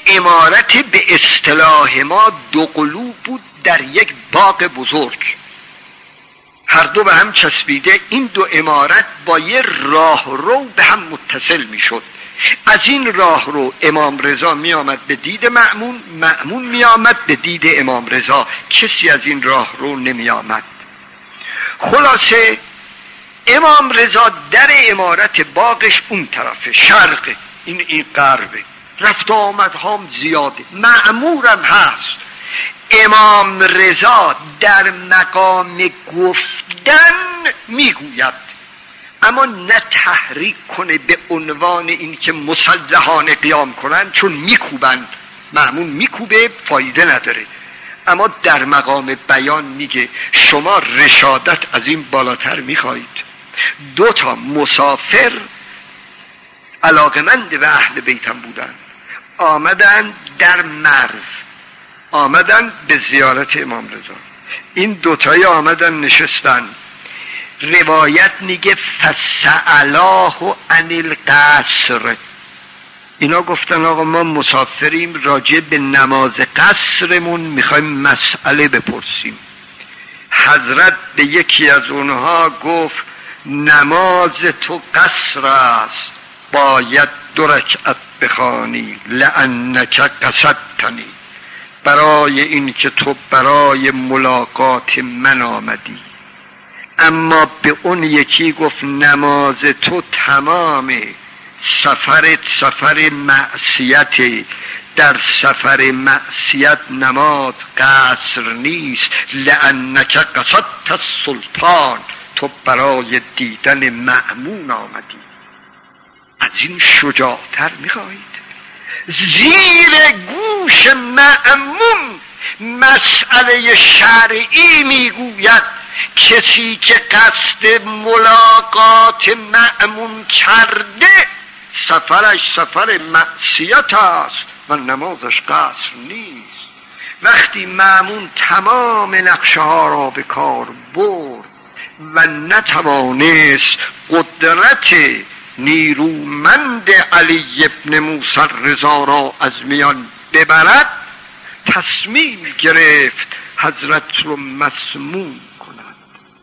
امارت به اصطلاح ما دو قلوب بود در یک باغ بزرگ، هر دو به هم چسبیده. این دو امارت با یه راهرو به هم متصل می شد. از این راهرو امام رضا می آمد به دید مأمون، مأمون می آمد به دید امام رضا، کسی از این راهرو نمی آمد. خلاصه امام رضا در امارت باغش اون طرفه، شرقه، این غربه، رفت آمد هم زیاده، مأمورم هست. امام رضا در مقام گفتن میگوید، اما نه تحریک کنه به عنوان این که مسلحانه قیام کنن، چون میکوبند، مأمون میکوبه، فایده نداره. اما در مقام بیان میگه شما رشادت از این بالاتر میخواهید. 2 مسافر علاقمند به اهل بیتم بودن، آمدن در مرو، آمدن به زیارت امام رضا. این 2 آمدن نشستن. روایت میگه فسألاه عن القصر. اینا گفتن آقا ما مسافریم، راجع به نماز قصرمون میخوایم مسئله بپرسیم. حضرت به یکی از اونها گفت نماز تو قصر است، باید 2 رکعت بخوانی، لأنک قصدتنی، برای این که تو برای ملاقات من آمدی. اما به اون یکی گفت نماز تو تمامه، سفرت سفر معصیت، در سفر معصیت نماز قصر نیست، لأنک قصدت السلطان، تو برای دیدن مأمون آمدی. از این شجاعتر میخواهید؟ زیر گوش مأمون مسئله شرعی میگوید کسی که قصد ملاقات مأمون کرده سفرش سفر معصیت است و نمازش قصر نیست. وقتی مأمون تمام نقشه ها را به کار برد و نتوانست قدرت نیرومند علی ابن موسی رضا را از میان ببرد، تصمیم گرفت حضرت رو مسموم کند.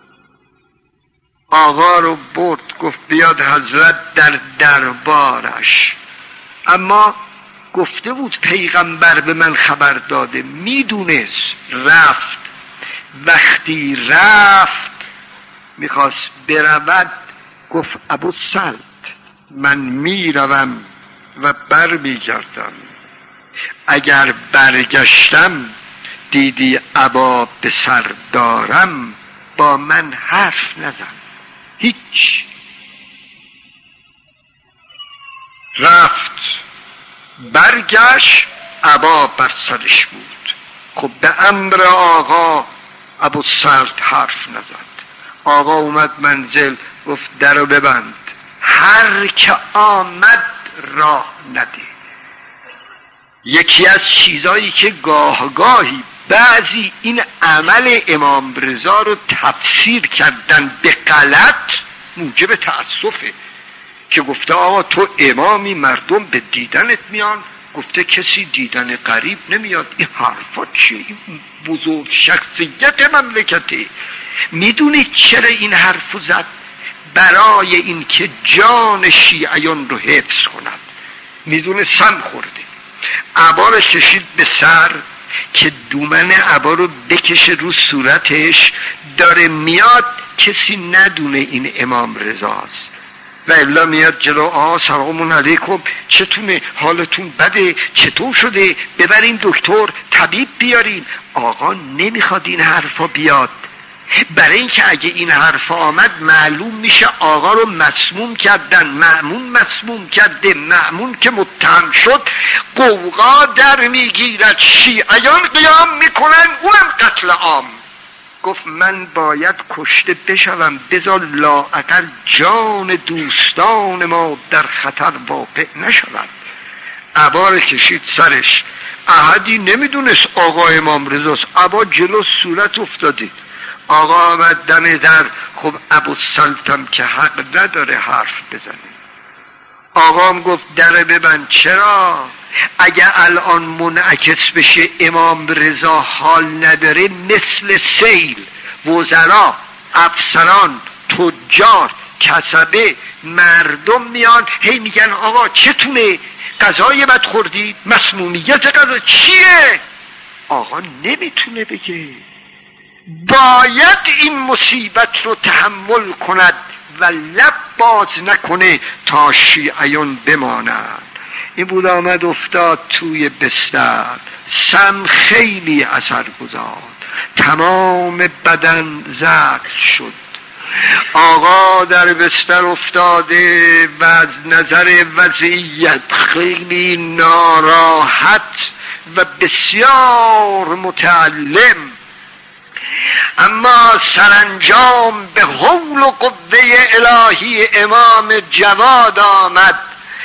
آقا رو برد، گفت بیاد حضرت در دربارش. اما گفته بود پیغمبر به من خبر داده، میدونست. رفت. وقتی رفت میخواست برود، گفت ابو سلط من میروم و بر میگردم، اگر برگشتم دیدی ابا به سر دارم با من حرف نزن. هیچ. رفت، برگشت، ابا بر سرش بود. خب به امر آقا ابو سلط حرف نزد. آقا اومد منزل، گفت درو ببند، هر که آمد راه نده. یکی از چیزایی که گاهی بعضی این عمل امام رضا رو تفسیر کردن به غلط، موجب تأسفه که گفته آقا تو امامی، مردم به دیدنت میان، گفته کسی دیدن قریب نمیاد. این حرفا چیه؟ این بزرگ شخصیت مملکته. میدونید چرا این حرفو زد؟ برای این که جان شیعیان رو حفظ کند. میدونه سم خورده، عبا رو کشید به سر که دومن عبا رو بکشه رو صورتش، داره میاد کسی ندونه این امام رضاست. و الا میاد جلو، سلام علیکم، چتونه، حالتون بده، چطور شده، ببرین دکتر، طبیب بیارین. آقا نمیخواد این حرفا بیاد، برای اینکه اگه این حرف آمد معلوم میشه آقا رو مسموم کردن، مأمون مسموم کرده. مأمون که متهم شد قوقا در میگیرد، شیعیان قیام میکنن، اونم قتل عام. گفت من باید کشته بشوم، بذار لااقل جان دوستان ما در خطر واقع نشود. عبا کشید سرش. احدی نمیدونست آقا امام رضاست. عبا جلو صورت افتاده. آقا آمد دم در. خب ابو سلطم که حق نداره حرف بزنه. آقام گفت در ببند. چرا؟ اگه الان منعکس بشه امام رضا حال نداره، مثل سیل وزرا، افسران، تجار، کسبه، مردم میان هی میگن آقا چتونه؟ غذای بد خوردید؟ مسمومیت غذا چیه؟ آقا نمیتونه بگه، باید این مصیبت رو تحمل کند و لب باز نکنه تا شیعیان بمانند. این بود آمد افتاد توی بستر، سم خیلی اثر گذاشت، تمام بدن زرد شد. آقا در بستر افتاده و از نظر وضعیت خیلی ناراحت و بسیار متألم، اما سرانجام به حول و قوه الهی امام جواد آمد.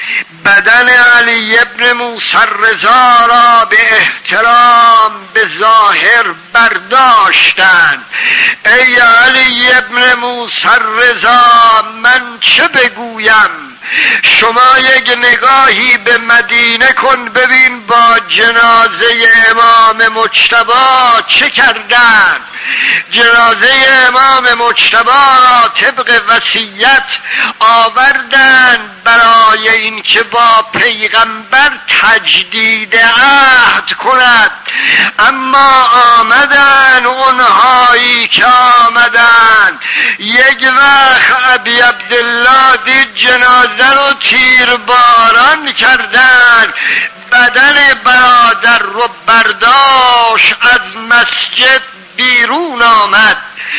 بدن علی ابن موسی رضا را به احترام به ظاهر برداشتند. ای علی ابن موسی رضا، من چه بگویم؟ شما یک نگاهی به مدینه کن، ببین با جنازه امام مجتبی چه کردن. جنازه امام مجتبی را طبق وصیت آوردن برای اینکه با پیغمبر تجدید عهد کند، اما آمدن اونهایی که آمدن یک وقت ابی عبدالله دید جنازه رو تیرباران کردن، بدن برادر رو برداشت، از مسجد بیرون آمد،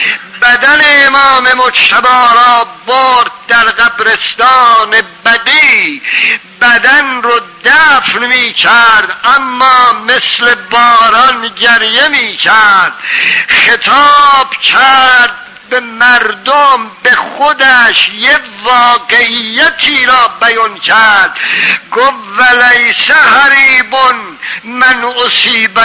بدن امام مجتبی را برد در قبرستان بقیع، بدن رو دفن می کرد، اما مثل باران گریه می کرد. خطاب کرد به مردم، به خودش یه واقعیتی را بیان کرد. گفت ولیس حریب من اصیب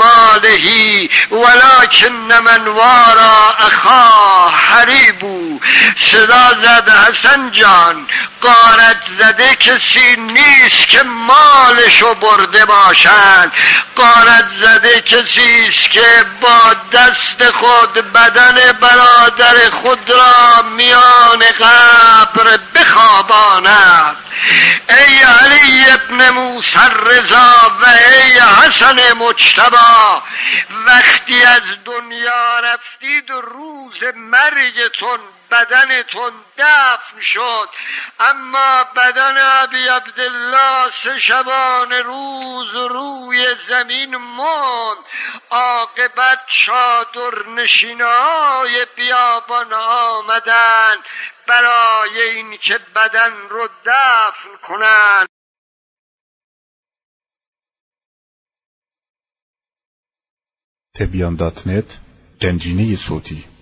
بمالهی ولکن من وارا اخا حریبو. صدا زد حسن جان، غارت زده کسی نیست که مالشو برده باشند، غارت زده کسی است که با دست خود بدن برادر خود را میان قبر بخواباند. ای علی ابن موسی رضا و ای حسن مجتبی، وقتی از دنیا رفتید روز مرگتون بدنتون دفن شد، اما بدن ابی عبدالله 3 شبانه روز روی زمین موند. عاقبت چادر نشینای بیابان آمدن برای این که بدن رو دفن کنن. تبیان.net گنجینه صوتی